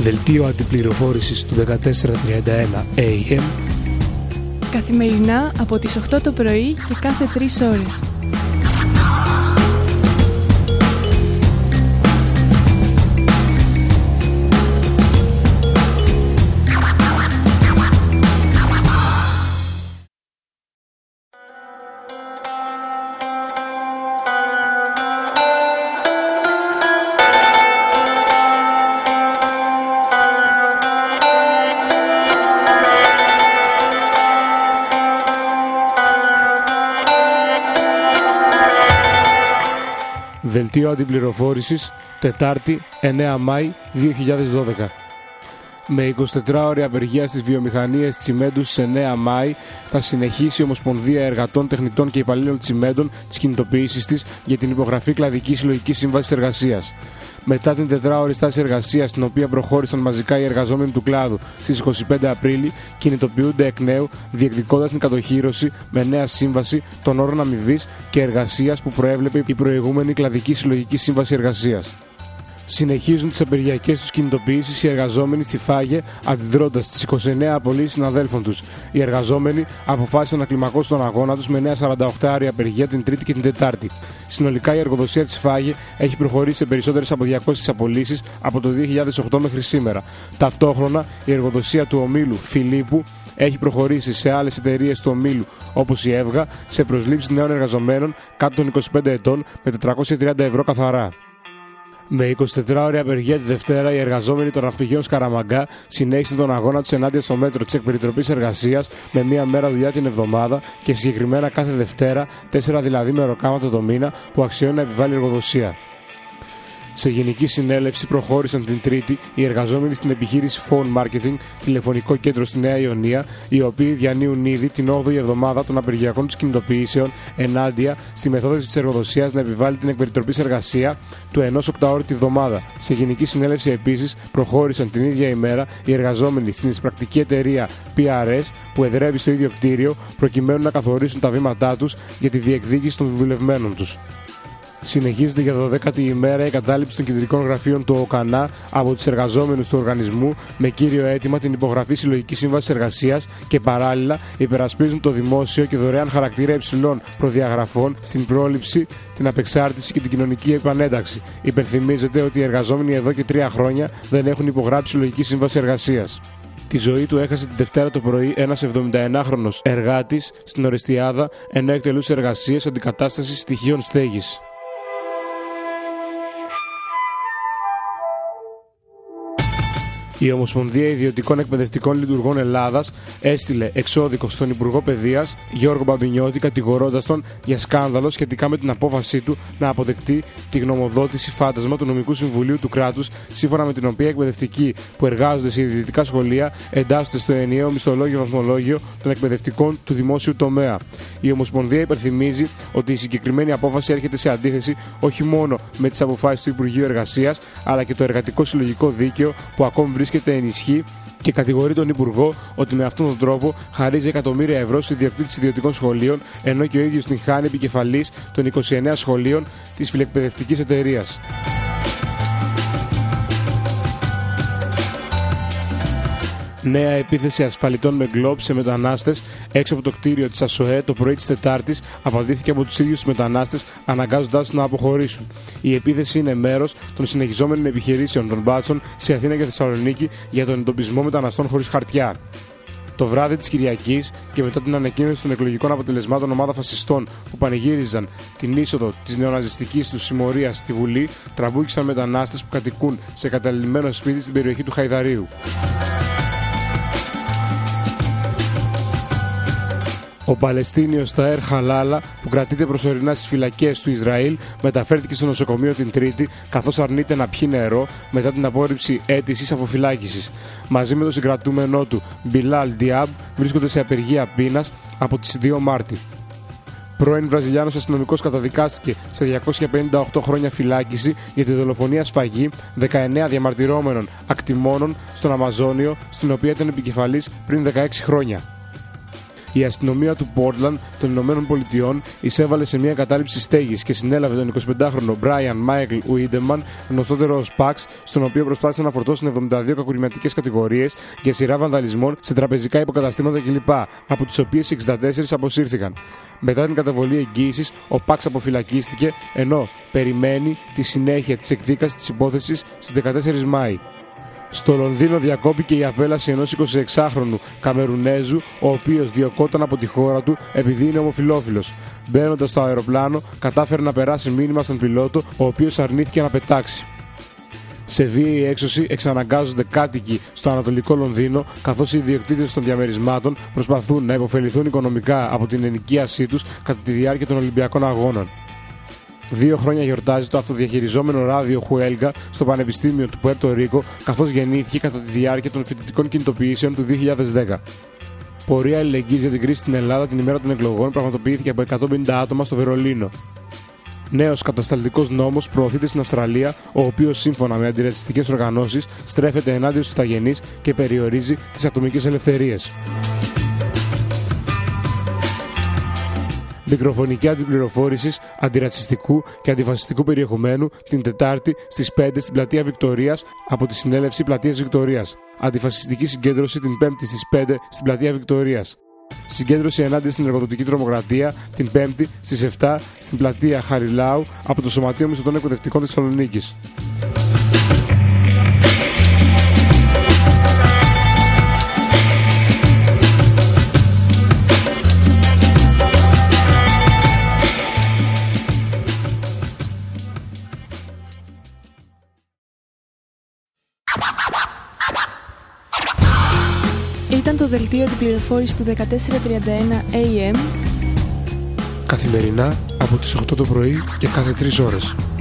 Δελτίο αντιπληροφόρησης του 1431 AM. Καθημερινά από τις 8 το πρωί και κάθε 3 ώρες. Δελτίο αντιπληροφόρησης, Τετάρτη, 9 Μάη 2012. Με 24ωρη απεργία στις βιομηχανίες τσιμέντου στις 9 Μάη θα συνεχίσει η Ομοσπονδία Εργατών, Τεχνητών και Υπαλλήλων Τσιμέντων τις κινητοποιήσεις της για την υπογραφή κλαδικής συλλογικής σύμβασης εργασίας. Μετά την 4ωρη στάση εργασίας, στην οποία προχώρησαν μαζικά οι εργαζόμενοι του κλάδου στις 25 Απρίλη, κινητοποιούνται εκ νέου, διεκδικώντας την κατοχύρωση με νέα σύμβαση των όρων αμοιβής και εργασίας που προέβλεπε η προηγούμενη κλαδική συλλογική σύμβαση εργασίας. Συνεχίζουν τις απεργιακές τους κινητοποιήσεις οι εργαζόμενοι στη Φάγε, αντιδρώντας στις 29 απολύσεις συναδέλφων τους. Οι εργαζόμενοι αποφάσισαν να κλιμακώσουν τον αγώνα τους με νέα 48ωρη απεργία την Τρίτη και την Τετάρτη. Συνολικά η εργοδοσία της Φάγε έχει προχωρήσει σε περισσότερες από 200 απολύσεις από το 2008 μέχρι σήμερα. Ταυτόχρονα η εργοδοσία του ομίλου Φιλίππου έχει προχωρήσει σε άλλες εταιρείες του ομίλου, όπως η Εύγα, σε προσλήψεις νέων εργαζομένων κάτω των 25 ετών με 430 ευρώ καθαρά. Με 24ωρη απεργία τη Δευτέρα, οι εργαζόμενοι των ναυπηγείων Σκαραμαγκά συνέχισαν τον αγώνα τους ενάντια στο μέτρο της εκπεριτροπής εργασίας με μία μέρα δουλειά την εβδομάδα και συγκεκριμένα κάθε Δευτέρα, 4 δηλαδή μεροκάματα το μήνα, που αξιώνει να επιβάλλει η εργοδοσία. Σε γενική συνέλευση προχώρησαν την Τρίτη οι εργαζόμενοι στην επιχείρηση Phone Marketing, τηλεφωνικό κέντρο στη Νέα Ιωνία, οι οποίοι διανύουν ήδη την 8η εβδομάδα των απεργιακών τους κινητοποιήσεων ενάντια στη μεθόδο της εργοδοσίας να επιβάλλει την εκπεριτροπής εργασία του 1 8ωρη τη βδομάδα. Σε γενική συνέλευση επίσης προχώρησαν την ίδια ημέρα οι εργαζόμενοι στην εισπρακτική εταιρεία PRS που εδρεύει στο ίδιο κτίριο, προκειμένου να καθορίσουν τα βήματά τους για τη διεκδίκηση των δουλευμένων τους. Συνεχίζεται για 12η ημέρα η κατάληψη των κεντρικών γραφείων του ΟΚΑΝΑ από τους εργαζόμενους του οργανισμού με κύριο αίτημα την υπογραφή συλλογικής σύμβασης εργασίας και παράλληλα υπερασπίζουν το δημόσιο και δωρεάν χαρακτήρα υψηλών προδιαγραφών στην πρόληψη, την απεξάρτηση και την κοινωνική επανένταξη. Υπενθυμίζεται ότι οι εργαζόμενοι εδώ και 3 χρόνια δεν έχουν υπογράψει συλλογική σύμβαση εργασίας. Τη ζωή του έχασε την Δευτέρα το πρωί ένας 71χρονος εργάτης στην Ορεστιάδα, ενώ εκτελούσε εργασίες αντικατάστασης στοιχείων στέγης. Η Ομοσπονδία Ιδιωτικών Εκπαιδευτικών Λειτουργών Ελλάδας έστειλε εξώδικο στον Υπουργό Παιδείας Γιώργο Μπαμπινιώτη, κατηγορώντας τον για σκάνδαλο σχετικά με την απόφασή του να αποδεκτεί τη γνωμοδότηση φάντασμα του Νομικού Συμβουλίου του Κράτους, σύμφωνα με την οποία εκπαιδευτικοί που εργάζονται σε ιδιωτικά σχολεία εντάσσονται στο ενιαίο μισθολόγιο-βαθμολόγιο των εκπαιδευτικών του δημόσιου τομέα. Η Ομοσπονδία υπενθυμίζει ότι η συγκεκριμένη απόφαση έρχεται σε αντίθεση όχι μόνο με τις αποφάσεις του Υπουργείου Εργασίας, αλλά και το εργατικό συλλογικό δίκαιο που ακόμη βρίσκεται εν ισχύ, και κατηγορεί τον Υπουργό ότι με αυτόν τον τρόπο χαρίζει εκατομμύρια ευρώ στους ιδιοκτήτες ιδιωτικών σχολείων, ενώ και ο ίδιος την χάνει επικεφαλής των 29 σχολείων της φιλεκπαιδευτικής εταιρείας. Νέα επίθεση ασφαλιτών με γκλόπ σε μετανάστες έξω από το κτίριο της ΑΣΟΕ το πρωί της Τετάρτης απαντήθηκε από τους ίδιους τους μετανάστες, αναγκάζοντάς τους να αποχωρήσουν. Η επίθεση είναι μέρος των συνεχιζόμενων επιχειρήσεων των μπάτσων σε Αθήνα και Θεσσαλονίκη για τον εντοπισμό μεταναστών χωρίς χαρτιά. Το βράδυ της Κυριακής και μετά την ανακοίνωση των εκλογικών αποτελεσμάτων, ομάδα φασιστών που πανηγύριζαν την είσοδο της νεοναζιστικής τους συμμορίας στη Βουλή τραμπούκησαν μετανάστες που κατοικούν σε καταλημμένο σπίτι στην περιοχή του Χαϊδαρίου. Ο Παλαιστίνιος Ταέρ Χαλάλα, που κρατείται προσωρινά στις φυλακές του Ισραήλ, μεταφέρθηκε στο νοσοκομείο την Τρίτη, καθώς αρνείται να πιει νερό μετά την απόρριψη αίτησης αποφυλάκησης. Μαζί με τον συγκρατούμενό του, Μπιλάλ Διάμπ, βρίσκονται σε απεργία πείνας από τις 2 Μάρτη. Πρώην Βραζιλιάνος αστυνομικός καταδικάστηκε σε 258 χρόνια φυλάκιση για τη δολοφονία σφαγή 19 διαμαρτυρόμενων ακτιμώνων στον Αμαζόνιο, στην οποία ήταν επικεφαλής πριν 16 χρόνια. Η αστυνομία του Portland των Ηνωμένων Πολιτειών εισέβαλε σε μια κατάληψη στέγης και συνέλαβε τον 25χρονο Brian Michael Wiedemann, γνωστότερο ως Pax, στον οποίο προσπάθησαν να φορτώσουν 72 κακουργηματικές κατηγορίες για σειρά βανδαλισμών σε τραπεζικά υποκαταστήματα κλπ., από τις οποίες 64 αποσύρθηκαν. Μετά την καταβολή εγγύησης, ο Pax αποφυλακίστηκε, ενώ περιμένει τη συνέχεια της εκδίκασης της υπόθεσης στις 14 Μάη. Στο Λονδίνο διακόπηκε η απέλαση ενός 26χρονου Καμερουνέζου, ο οποίος διωκόταν από τη χώρα του επειδή είναι ομοφυλόφιλος. Μπαίνοντας στο αεροπλάνο, κατάφερε να περάσει μήνυμα στον πιλότο, ο οποίος αρνήθηκε να πετάξει. Σε βίαιη έξωση εξαναγκάζονται κάτοικοι στο Ανατολικό Λονδίνο, καθώς οι ιδιοκτήτες των διαμερισμάτων προσπαθούν να υποφεληθούν οικονομικά από την ενοικίασή τους κατά τη διάρκεια των Ολυμπιακών Αγώνων. 2 χρόνια γιορτάζει το αυτοδιαχειριζόμενο ράδιο Χουέλγα στο Πανεπιστήμιο του Πουέρτο Ρίκο, καθώς γεννήθηκε κατά τη διάρκεια των φοιτητικών κινητοποιήσεων του 2010. Πορεία αλληλεγγύης για την κρίση στην Ελλάδα την ημέρα των εκλογών πραγματοποιήθηκε από 150 άτομα στο Βερολίνο. Νέος κατασταλτικός νόμος προωθείται στην Αυστραλία, ο οποίος σύμφωνα με αντιρατσιστικές οργανώσεις στρέφεται ενάντια στους ηθαγενείς και περιορίζει τις ατομικές ελευθερίες. Μικροφωνική αντιπληροφόρησης αντιρατσιστικού και αντιφασιστικού περιεχομένου την Τετάρτη στις 5 στην πλατεία Βικτωρίας από τη Συνέλευση Πλατείας Βικτωρίας. Αντιφασιστική συγκέντρωση την 5η στις 5 στην πλατεία Βικτωρίας. Συγκέντρωση ενάντια στην εργοδοτική τρομοκρατία την 5η στις 7 στην πλατεία Χαριλάου από το Σωματείο Μισθωτών Εκπαιδευτικών Θεσσαλονίκης. Ήταν το δελτίο αντιπληροφόρησης του 1431 AM καθημερινά από τις 8 το πρωί και κάθε 3 ώρες.